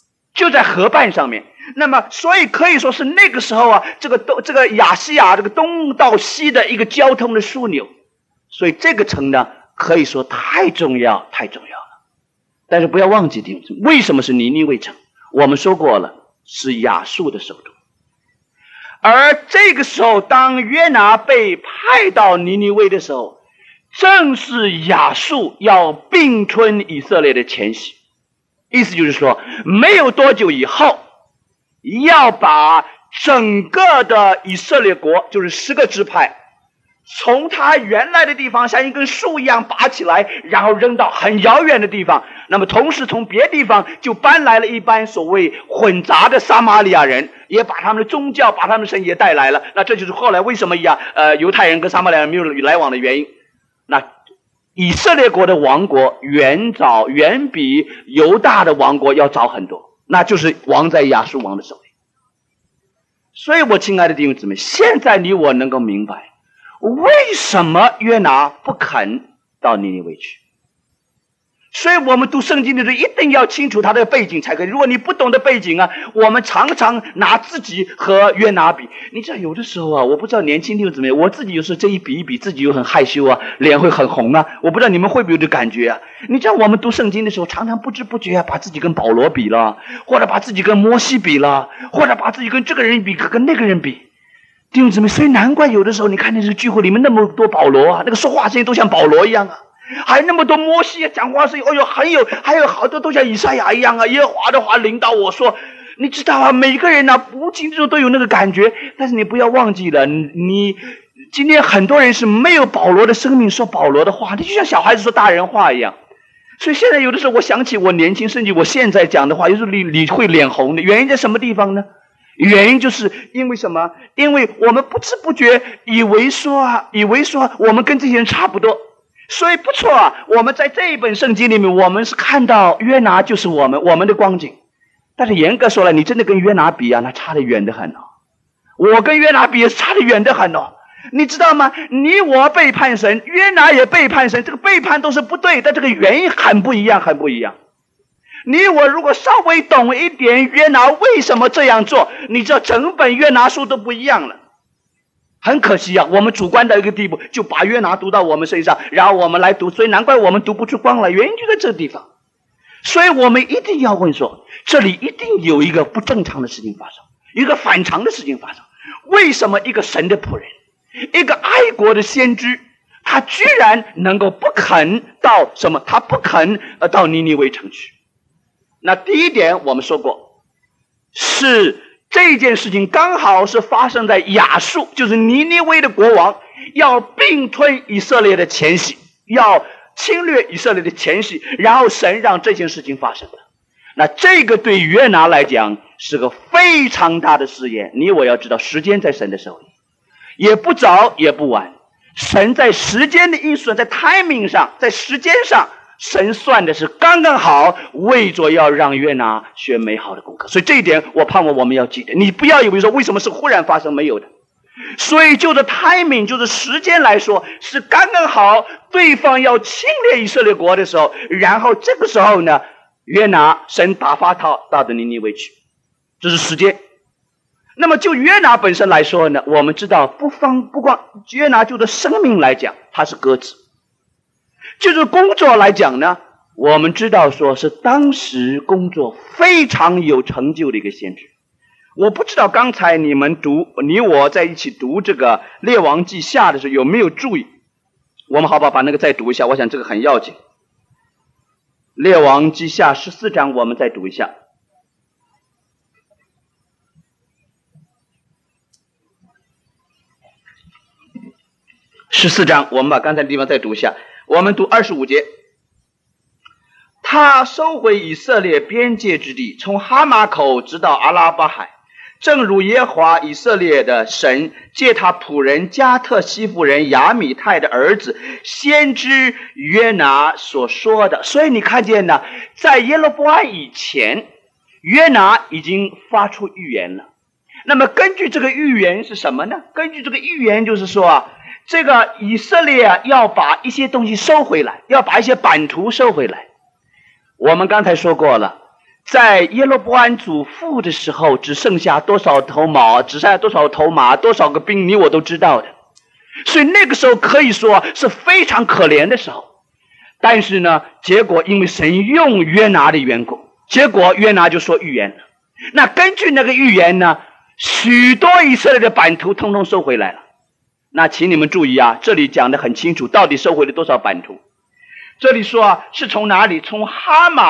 那么所以可以说是那个时候啊，这个亚细亚这个东到西的一个交通的枢纽。所以这个城呢可以说太重要了。但是不要忘记弟兄姊妹，为什么是尼尼微城？我们说过了，是亚述的首都。而这个时候当约拿被派到尼尼微的时候，正是亚述要并吞以色列的前夕。 意思就是说，没有多久以后，要把整个的以色列国，就是10个支派，从他原来的地方像一根树一样拔起来，然后扔到很遥远的地方。那么同时从别地方就搬来了一班所谓混杂的撒玛利亚人，也把他们的宗教，把他们的神也带来了。那这就是后来为什么犹太人跟撒玛利亚人没有来往的原因。那以色列国的王国远比犹大的王国要早很多，那就是王在亚述王的手里。所以我亲爱的弟兄姊妹，现在你我能够明白为什么约拿不肯到尼尼微去。所以我们读圣经的时候一定要清楚他的背景才可以。如果你不懂得背景我们常常拿自己和约拿比。你知道有的时候我不知道年轻弟兄姊妹，我自己有时候这一比一比，自己又很害羞脸会很红我不知道你们会不会有这感觉你知道我们读圣经的时候，常常不知不觉把自己跟保罗比了，或者把自己跟摩西比了，或者把自己跟这个人比，跟那个人比。弟兄姊妹，所以难怪有的时候你看那个聚会里面那么多保罗那个说话声音都像保罗一样还有那么多摩西讲话声音，还有好多都像以赛亚一样耶和华的话领导我说。你知道每个人不经之中都有那个感觉。但是你不要忘记了，你今天很多人是没有保罗的生命说保罗的话，你就像小孩子说大人话一样。所以现在有的时候我想起我年轻，甚至我现在讲的话，有时候你会脸红的。原因在什么地方呢？原因就是因为什么？因为我们不知不觉以为说我们跟这些人差不多。所以不错我们在这一本圣经里面，我们是看到约拿就是我们的光景。但是严格说来，你真的跟约拿比那差得远得很我跟约拿比也差得远得很你知道吗？你我背叛神，约拿也背叛神，这个背叛都是不对，但这个原因很不一样。你我如果稍微懂一点约拿为什么这样做，你知道整本约拿书都不一样了。很可惜我们主观到一个地步，就把约拿读到我们身上，然后我们来读，所以难怪我们读不出光来，原因就在这个地方。所以我们一定要问说，这里一定有一个不正常的事情发生，一个反常的事情发生。为什么一个神的仆人，一个爱国的先知，他居然能够不肯到什么？他不肯到尼尼微城去。那第一点我们说过，是这件事情刚好是发生在亚述，就是尼尼微的国王要并吞以色列的前夕，要侵略以色列的前夕，然后神让这件事情发生了。那这个对约拿来讲是个非常大的试验。你我要知道，时间在神的手里，也不早也不晚。神在时间的因素，在 timing 上，在时间上，神算的是刚刚好，为着要让约拿学美好的功课。所以这一点我盼望我们要记得，你不要以为说为什么是忽然发生，没有的。所以就着 timing， 就是时间来说，是刚刚好对方要侵略以色列国的时候，然后这个时候呢，约拿神打发他到的尼尼微去，这是时间。那么就约拿本身来说呢，我们知道不光约拿就着生命来讲他是鸽子，就是工作来讲呢，我们知道说是当时工作非常有成就的一个先知。我不知道刚才你我在一起读这个列王记下的时候有没有注意，我们好不好把那个再读一下，我想这个很要紧。列王记下14章我们再读一下。14章我们把刚才的地方再读一下，我们读25节。他收回以色列边界之地，从哈马口直到阿拉巴海，正如耶和华以色列的神借他仆人加特西弗人亚米泰的儿子先知约拿所说的。所以你看见呢，在耶罗波安以前，约拿已经发出预言了。那么根据这个预言是什么呢？根据这个预言就是说这个以色列要把一些东西收回来，要把一些版图收回来。我们刚才说过了，在耶罗波安祖父的时候，只剩下多少头马，只剩下多少头马，多少个兵，你我都知道的。所以那个时候可以说是非常可怜的时候。但是呢，结果因为神用约拿的缘故，结果约拿就说预言了。那根据那个预言呢，许多以色列的版图通通收回来了。那请你们注意这里讲得很清楚，到底收回了多少版图。这里说是从哪里？从哈马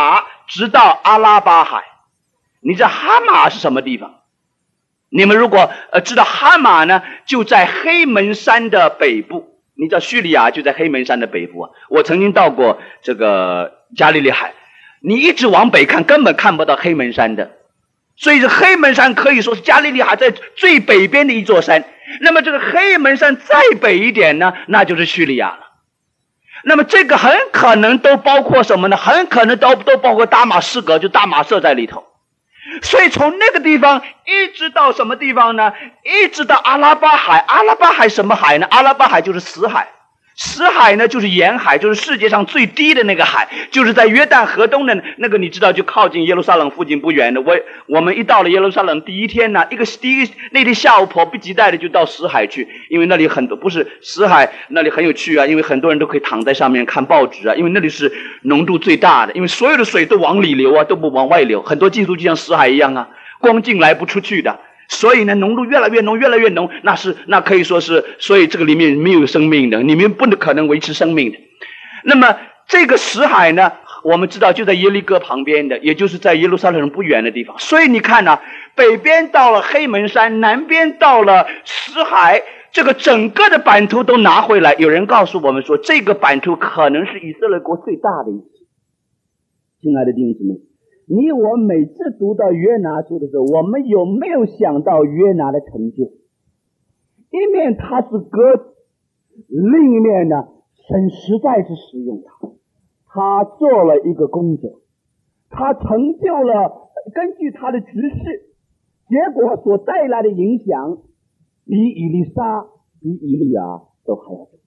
直到阿拉巴海。你知道哈马是什么地方？你们如果知道哈马呢，就在黑门山的北部。你知道叙利亚就在黑门山的北部啊。我曾经到过这个加利利海，你一直往北看，根本看不到黑门山的。所以这黑门山可以说是加利利海在最北边的一座山。那么这个黑门山再北一点呢，那就是叙利亚了。那么这个很可能都包括什么呢？很可能都包括大马士革，就大马色在里头。所以从那个地方一直到什么地方呢？一直到阿拉巴海。阿拉巴海什么海呢？阿拉巴海就是死海。死海呢就是盐海，就是世界上最低的那个海，就是在约旦河东的那个，你知道就靠近耶路撒冷附近不远的。我们一到了耶路撒冷第一天呢，那天下午迫不及待的就到死海去，因为那里很多，不是死海那里很有趣啊，因为很多人都可以躺在上面看报纸啊，因为那里是浓度最大的，因为所有的水都往里流啊，都不往外流，很多技术就像死海一样啊，光进来不出去的。所以呢，浓度越来越浓，越来越浓，那可以说是，所以这个里面没有生命的，里面不可能维持生命的。那么这个死海呢，我们知道就在耶利哥旁边的，也就是在耶路撒冷不远的地方。所以你看呢，北边到了黑门山，南边到了死海，这个整个的版图都拿回来。有人告诉我们说，这个版图可能是以色列国最大的一次。亲爱的弟兄姊妹，你我每次读到约拿书的时候，我们有没有想到约拿的成就？一面他是鸽子，另一面呢，神实在是使用他，他做了一个工作，他成就了，根据他的指示，结果所带来的影响，比以利沙、比以利亚都还要大。